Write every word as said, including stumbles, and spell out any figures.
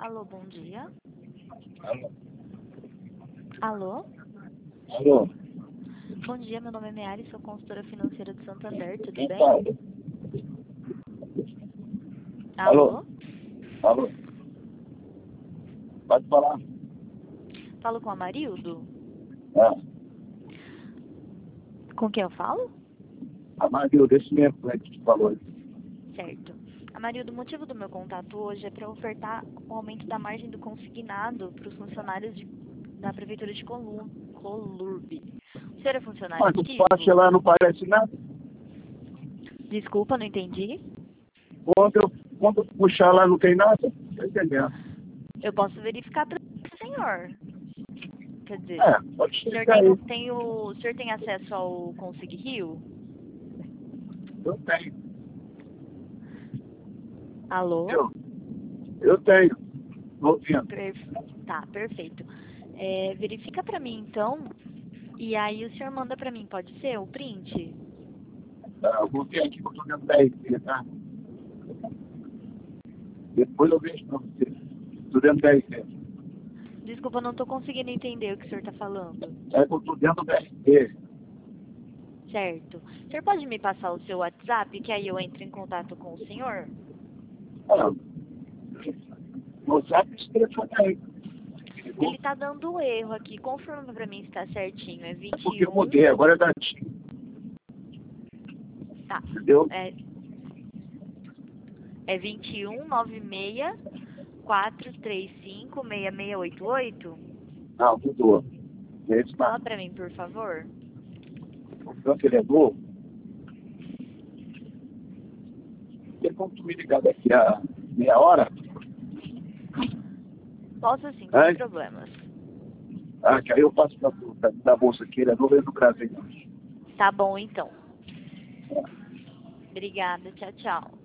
Alô, bom dia. Alô? Alô? Alô? Bom dia, meu nome é Meari, sou consultora financeira do Santander, tudo Quem bem? fala? Alô? Alô? Alô? Pode falar. Falo com a Marildo? Ah, Com quem eu falo? a Maria, desse mesmo né, que te falou. Certo. Amarildo, o motivo do meu contato hoje é para ofertar o aumento da margem do consignado para os funcionários de- da Prefeitura de Colum- Colurbe. O senhor é funcionário Mas o ativo? faixa lá não parece nada. Desculpa, não entendi. Quando eu, quando eu puxar lá não tem nada. Tá entendendo? Eu posso verificar para o senhor. Quer dizer, É, pode o senhor chegar tem, aí. tem o, o senhor tem acesso ao Consig Rio? Eu tenho. Alô? Eu, eu tenho. Tô ouvindo. Per- Tá, perfeito. É, verifica para mim então, e aí o senhor manda para mim, pode ser? O print? Tá, eu vou ver aqui que eu tô dentro da R T, tá? Depois eu vejo pra você. Tô dentro da R T. Desculpa, eu não estou conseguindo entender o que o senhor está falando. É que eu tô dentro da R T. Certo. O senhor pode me passar o seu WhatsApp, que aí eu entro em contato com o senhor? Ah, no zap esse telefone aí. Ele está dando erro aqui, confirma para mim se está certinho. É É vinte porque e eu um. mudei, agora é da T I M. Tá. Entendeu? É, é vinte e um, noventa e seis, quatrocentos e trinta e cinco, seis seis oito oito? Não, mudou. É esse Fala mais. para mim, por favor. O tanto ele é novo. Tem como tu me ligar daqui a meia hora? Posso sim, Hein? sem problemas. Ah, que aí eu passo pra tu, da, da bolsa aqui, ele é novo, ele é do Brasil. Tá bom, então. Obrigada, tchau, tchau.